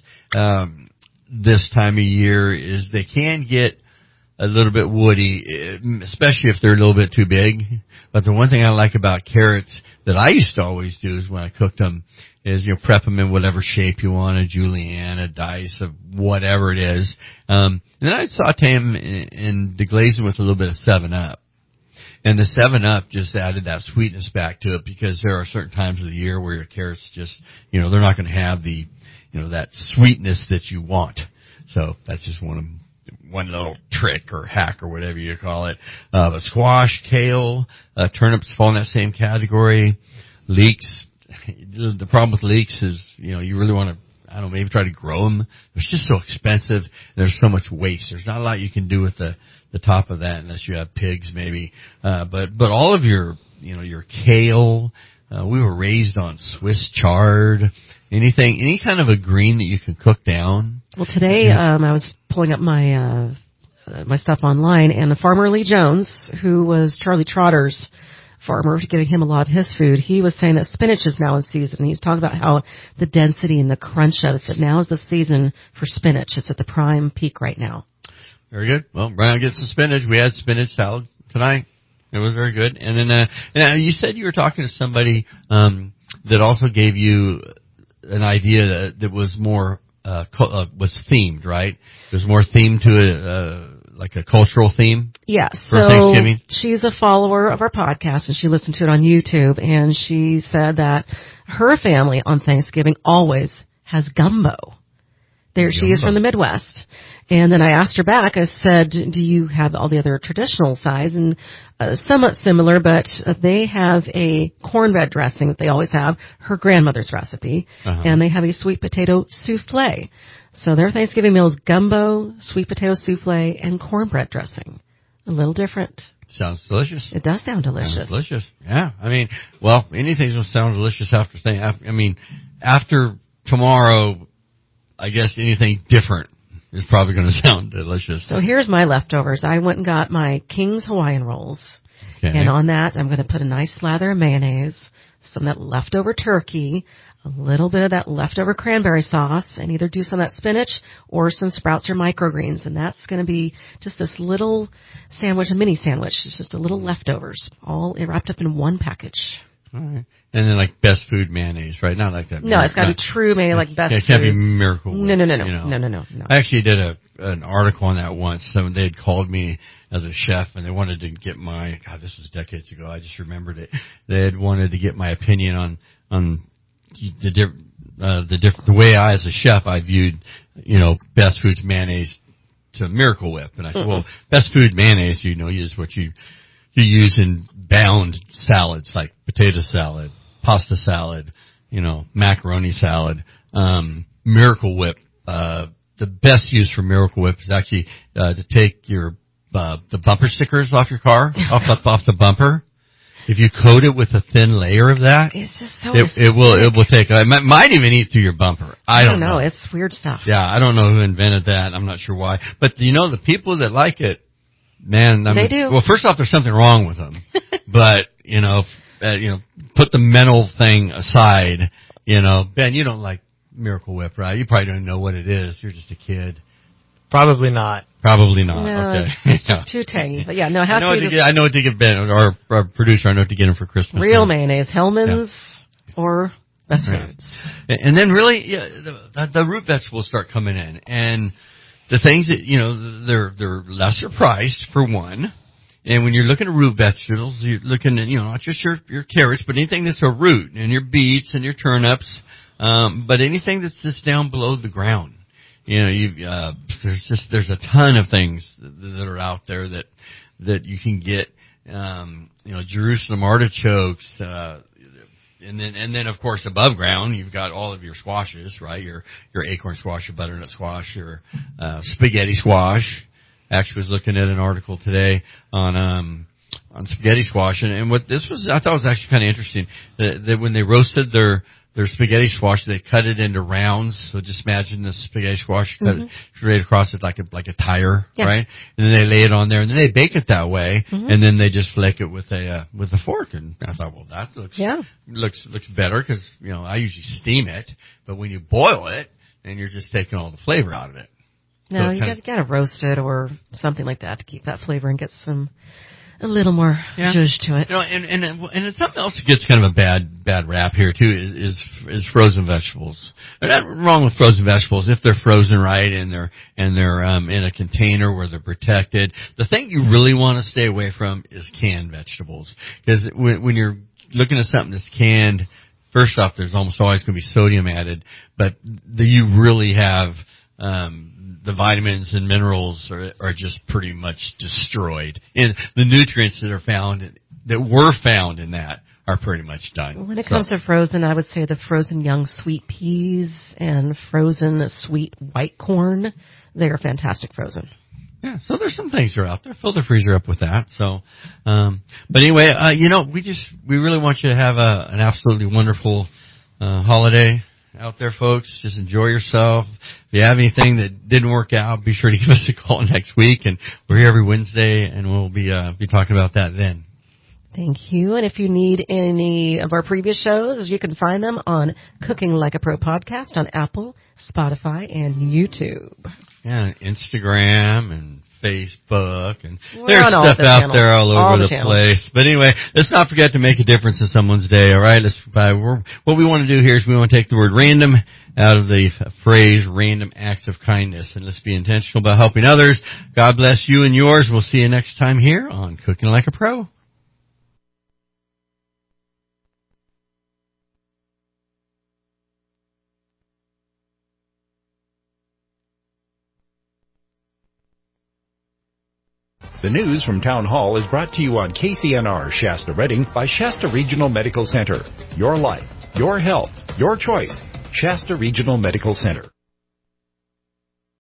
this time of year is they can get a little bit woody, especially if they're a little bit too big. But the one thing I like about carrots that I used to always do is when I cooked them is, prep them in whatever shape you want, a julienne, a dice of whatever it is. And then I'd saute them and deglaze them with a little bit of 7-Up. And the 7-Up just added that sweetness back to it because there are certain times of the year where your carrots just, they're not going to have the, that sweetness that you want. So that's just one little trick or hack or whatever you call it. But squash, kale, turnips fall in that same category. Leeks. The problem with leeks is, you really want to, maybe try to grow them. It's just so expensive. There's so much waste. There's not a lot you can do with the top of that unless you have pigs maybe. But all of your kale, we were raised on Swiss chard, any kind of a green that you can cook down.
Well, today, I was pulling up my stuff online, and the farmer Lee Jones, who was Charlie Trotter's farmer giving him a lot of his food. He was saying that spinach is now in season. He's talking about how the density and the crunch of it, that now is the season for spinach. It's at the prime peak right now.
Very good. Well, Brian gets some spinach. We had spinach salad tonight. It was very good. And then you said you were talking to somebody that also gave you an idea that was more was themed, right? It was more themed to like a cultural theme.
Yes.
For Thanksgiving.
She's a follower of our podcast, and she listened to it on YouTube, and she said that her family on Thanksgiving always has gumbo. She is from the Midwest. And then I asked her back, I said, do you have all the other traditional sides? And somewhat similar, but they have a cornbread dressing that they always have, her grandmother's recipe, and they have a sweet potato souffle. So their Thanksgiving meal is gumbo, sweet potato souffle, and cornbread dressing. A little different.
Sounds delicious.
It does sound delicious.
Sounds delicious. Yeah. I mean, well, anything's going to sound delicious after tomorrow, I guess anything different is probably going to sound delicious.
So here's my leftovers. I went and got my King's Hawaiian rolls.
Okay.
And on that, I'm going to put a nice lather of mayonnaise, some of that leftover turkey, a little bit of that leftover cranberry sauce, and either do some of that spinach or some sprouts or microgreens. And that's going to be just this little sandwich, a mini sandwich. It's just a little leftovers, all wrapped up in one package.
All right. And then like Best Food mayonnaise, right? Not like that.
No, it's got to be true mayonnaise, like Best Food.
It can't be Miracle Whip.
No.
No. I actually did an article on that once. They had called me as a chef, and they wanted to get this was decades ago. I just remembered it. They had wanted to get my opinion on the way I, as a chef, I viewed, Best Foods mayonnaise to Miracle Whip. And I said, well, Best Food mayonnaise, is what you use in bound salads like potato salad, pasta salad, macaroni salad. Miracle Whip, the best use for Miracle Whip is actually to take your the bumper stickers off your car, off the bumper. If you coat it with a thin layer of that,
it's just so
it will take. It might even eat through your bumper. I don't know.
It's weird stuff.
Yeah, I don't know who invented that. I'm not sure why, but the people that like it, man,
they do.
Well, first off, there's something wrong with them, but put the mental thing aside. Ben, you don't like Miracle Whip, right? You probably don't know what it is. You're just a kid.
Probably not.
No,
okay.
It's just too tangy. But yeah, no.
I know what to get Ben, our producer. I know what to get him for Christmas.
Real mayonnaise, Hellman's or Best Foods.
And then really, the root vegetables start coming in, and the things that they're lesser priced for one. And when you're looking at root vegetables, you're looking at not just your carrots, but anything that's a root, and your beets and your turnips, but anything that's just down below the ground. There's a ton of things that are out there that you can get. Jerusalem artichokes, and then of course above ground you've got all of your squashes, right? Your acorn squash, your butternut squash, your spaghetti squash. Actually was looking at an article today on spaghetti squash, and what this was, I thought was actually kind of interesting, that when they roasted their spaghetti squash, they cut it into rounds. So just imagine the spaghetti squash, cut it straight across it like a tire, right? And then they lay it on there, and then they bake it that way, and then they just flake it with a fork. And I thought, well, that looks better because I usually steam it, but when you boil it, then you're just taking all the flavor out of it.
No, you got to roast it or something like that to keep that flavor and get a little more zhuzh to it.
And something else that gets kind of a bad rap here too is frozen vegetables. There's nothing wrong with frozen vegetables if they're frozen right and they're in a container where they're protected. The thing you really want to stay away from is canned vegetables, because when you're looking at something that's canned, first off, there's almost always going to be sodium added, but you really have the vitamins and minerals are just pretty much destroyed. And the nutrients that were found in that are pretty much done.
When it comes to frozen, I would say the frozen young sweet peas and frozen sweet white corn, they are fantastic frozen.
Yeah, so there's some things that are out there. Fill the freezer up with that. So, but anyway, we really want you to have an absolutely wonderful holiday out there, folks. Just enjoy yourself. If you have anything that didn't work out, be sure to give us a call next week. And we're here every Wednesday, and we'll be talking about that then.
Thank you. And if you need any of our previous shows, you can find them on Cooking Like a Pro podcast on Apple, Spotify, and YouTube.
Yeah, Instagram and Facebook, and
We're
there's stuff out
channels.
there all over the
channels.
place. But anyway, let's not forget to make a difference in someone's day, all right? What we want to do here is we want to take the word random out of the phrase random acts of kindness, and let's be intentional about helping others. God bless you and yours. We'll see you next time here on Cooking Like a Pro.
The news from Town Hall is brought to you on KCNR Shasta Redding by Shasta Regional Medical Center. Your life, your health, your choice. Shasta Regional Medical Center.